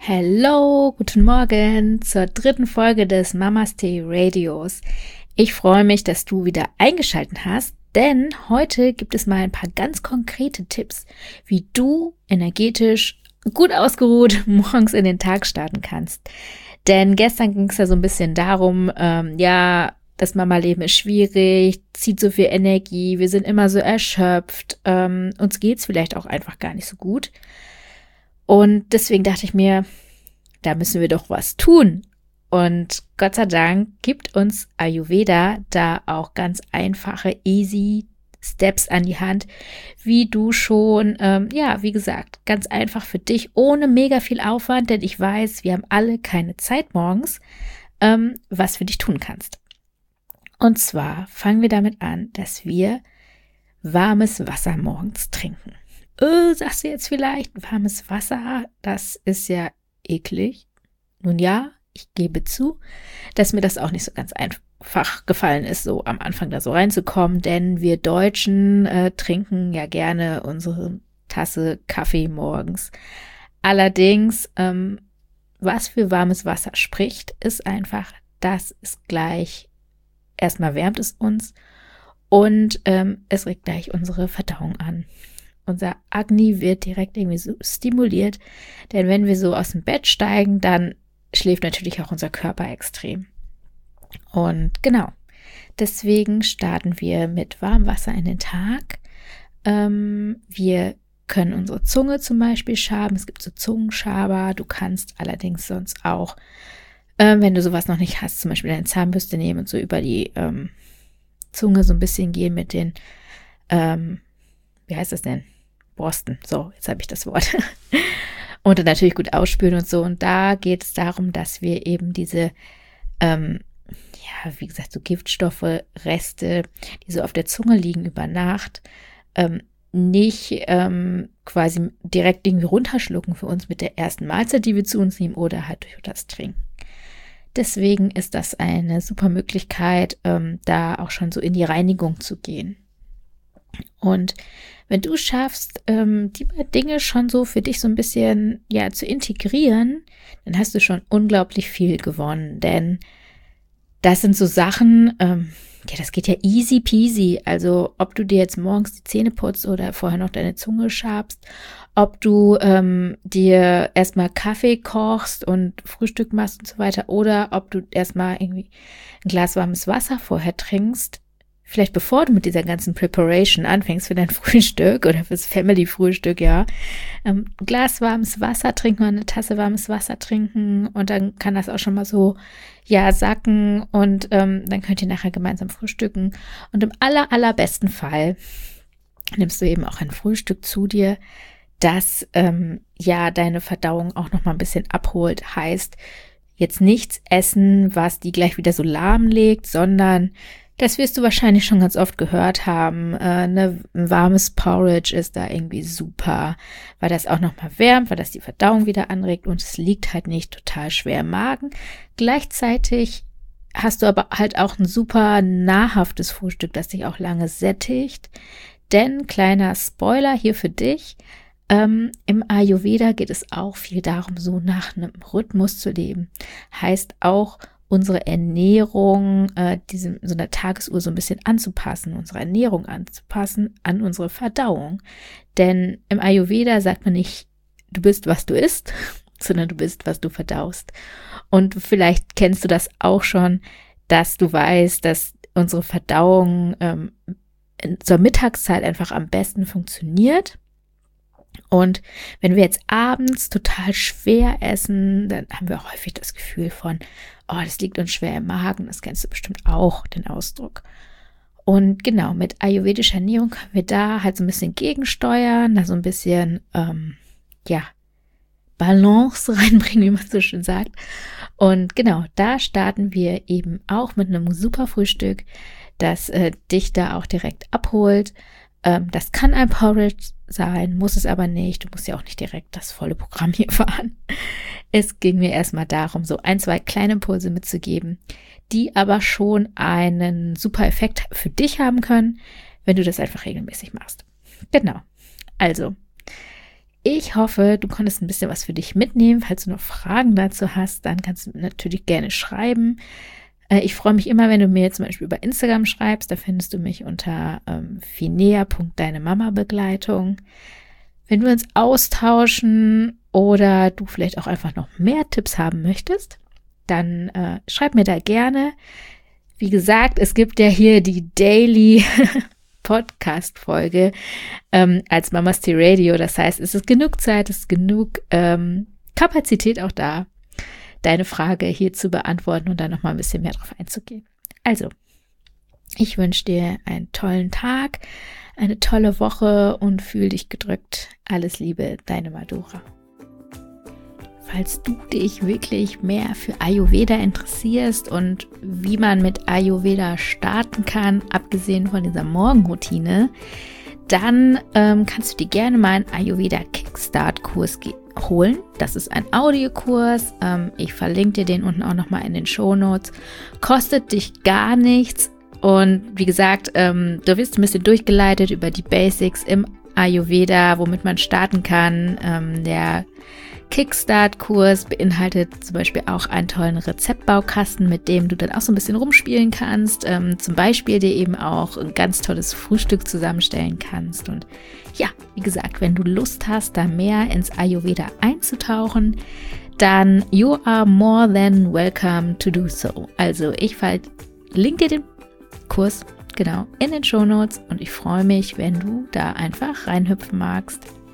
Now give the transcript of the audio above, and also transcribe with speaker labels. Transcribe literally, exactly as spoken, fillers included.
Speaker 1: Hello, guten Morgen zur dritten Folge des Mamas Tea Radios. Ich freue mich, dass du wieder eingeschaltet hast, denn heute gibt es mal ein paar ganz konkrete Tipps, wie du energetisch gut ausgeruht morgens in den Tag starten kannst. Denn gestern ging es ja so ein bisschen darum, ähm, ja, das Mama-Leben ist schwierig, zieht so viel Energie, wir sind immer so erschöpft, ähm, uns geht's vielleicht auch einfach gar nicht so gut. Und deswegen dachte ich mir, da müssen wir doch was tun. Und Gott sei Dank gibt uns Ayurveda da auch ganz einfache, easy Steps an die Hand, wie du schon, ähm, ja, wie gesagt, ganz einfach für dich, ohne mega viel Aufwand, denn ich weiß, wir haben alle keine Zeit morgens, ähm, was für dich tun kannst. Und zwar fangen wir damit an, dass wir warmes Wasser morgens trinken. Äh, sagst du jetzt vielleicht, warmes Wasser, das ist ja eklig. Nun ja, ich gebe zu, dass mir das auch nicht so ganz einfach gefallen ist, so am Anfang da so reinzukommen, denn wir Deutschen äh, trinken ja gerne unsere Tasse Kaffee morgens. Allerdings, ähm, was für warmes Wasser spricht, ist einfach, das ist gleich, erstmal wärmt es uns und ähm, es regt gleich unsere Verdauung an. Unser Agni wird direkt irgendwie so stimuliert, denn wenn wir so aus dem Bett steigen, dann schläft natürlich auch unser Körper extrem. Und genau, deswegen starten wir mit warmem Wasser in den Tag. Ähm, wir können unsere Zunge zum Beispiel schaben. Es gibt so Zungenschaber. Du kannst allerdings sonst auch, äh, wenn du sowas noch nicht hast, zum Beispiel deine Zahnbürste nehmen und so über die ähm, Zunge so ein bisschen gehen mit den, ähm, wie heißt das denn? Borsten. So, jetzt habe ich das Wort. Und dann natürlich gut ausspülen und so. Und da geht es darum, dass wir eben diese, ähm, ja, wie gesagt, so Giftstoffe, Reste, die so auf der Zunge liegen über Nacht, ähm, nicht ähm, quasi direkt irgendwie runterschlucken für uns mit der ersten Mahlzeit, die wir zu uns nehmen, oder halt durch das Trinken. Deswegen ist das eine super Möglichkeit, ähm, da auch schon so in die Reinigung zu gehen. Und wenn du schaffst, ähm, die Dinge schon so für dich so ein bisschen ja zu integrieren, dann hast du schon unglaublich viel gewonnen. Denn das sind so Sachen, ähm, ja, das geht ja easy peasy. Also ob du dir jetzt morgens die Zähne putzt oder vorher noch deine Zunge schabst, ob du ähm, dir erstmal Kaffee kochst und Frühstück machst und so weiter, oder ob du erstmal irgendwie ein Glas warmes Wasser vorher trinkst. Vielleicht bevor du mit dieser ganzen Preparation anfängst für dein Frühstück oder fürs Family-Frühstück, ja, ähm, ein Glas warmes Wasser trinken oder eine Tasse warmes Wasser trinken und dann kann das auch schon mal so, ja, sacken und ähm, dann könnt ihr nachher gemeinsam frühstücken. Und im aller, allerbesten Fall nimmst du eben auch ein Frühstück zu dir, das, ähm, ja, deine Verdauung auch noch mal ein bisschen abholt. Heißt, jetzt nichts essen, was die gleich wieder so lahmlegt, sondern das wirst du wahrscheinlich schon ganz oft gehört haben. Äh, ne, ein warmes Porridge ist da irgendwie super, weil das auch nochmal wärmt, weil das die Verdauung wieder anregt und es liegt halt nicht total schwer im Magen. Gleichzeitig hast du aber halt auch ein super nahrhaftes Frühstück, das dich auch lange sättigt. Denn, kleiner Spoiler hier für dich, ähm, im Ayurveda geht es auch viel darum, so nach einem Rhythmus zu leben. Heißt auch, unsere Ernährung, äh, diese, so einer Tagesuhr so ein bisschen anzupassen, unsere Ernährung anzupassen an unsere Verdauung. Denn im Ayurveda sagt man nicht, du bist, was du isst, sondern du bist, was du verdaust. Und vielleicht kennst du das auch schon, dass du weißt, dass unsere Verdauung ähm, zur Mittagszeit einfach am besten funktioniert. Und wenn wir jetzt abends total schwer essen, dann haben wir häufig das Gefühl von, oh, das liegt uns schwer im Magen. Das kennst du bestimmt auch, den Ausdruck. Und genau, mit ayurvedischer Ernährung können wir da halt so ein bisschen gegensteuern, da so ein bisschen, ähm, ja, Balance reinbringen, wie man so schön sagt. Und genau, da starten wir eben auch mit einem super Frühstück, das äh, dich da auch direkt abholt. Ähm, das kann ein Porridge sein, muss es aber nicht. Du musst ja auch nicht direkt das volle Programm hier fahren. Es ging mir erstmal darum, so ein, zwei kleine Impulse mitzugeben, die aber schon einen super Effekt für dich haben können, wenn du das einfach regelmäßig machst. Genau. Also, Ich hoffe, du konntest ein bisschen was für dich mitnehmen. Falls du noch Fragen dazu hast, dann kannst du natürlich gerne schreiben. Äh, ich freue mich immer, wenn du mir zum Beispiel über Instagram schreibst. Da findest du mich unter ähm, finea punkt deine Mama Begleitung. Wenn wir uns austauschen oder du vielleicht auch einfach noch mehr Tipps haben möchtest, dann äh, schreib mir da gerne. Wie gesagt, es gibt ja hier die Daily Podcast-Folge ähm, als Mamas Tea Radio. Das heißt, es ist genug Zeit, es ist genug ähm, Kapazität auch da, deine Frage hier zu beantworten und dann nochmal ein bisschen mehr drauf einzugehen. Also, ich wünsche dir einen tollen Tag, eine tolle Woche und fühl dich gedrückt. Alles Liebe, deine Madura. Falls du dich wirklich mehr für Ayurveda interessierst und wie man mit Ayurveda starten kann, abgesehen von dieser Morgenroutine, dann ähm, kannst du dir gerne mal einen Ayurveda Kickstart Kurs ge- holen. Das ist ein Audiokurs. Ähm, ich verlinke dir den unten auch nochmal in den Shownotes. Kostet dich gar nichts. Und wie gesagt, ähm, du wirst ein bisschen durchgeleitet über die Basics im Ayurveda, womit man starten kann. Ähm, der Kickstart-Kurs beinhaltet zum Beispiel auch einen tollen Rezeptbaukasten, mit dem du dann auch so ein bisschen rumspielen kannst. Ähm, zum Beispiel dir eben auch ein ganz tolles Frühstück zusammenstellen kannst. Und ja, wie gesagt, wenn du Lust hast, da mehr ins Ayurveda einzutauchen, dann you are more than welcome to do so. Also ich verlinke dir den Kurs genau in den Shownotes und ich freue mich, wenn du da einfach reinhüpfen magst.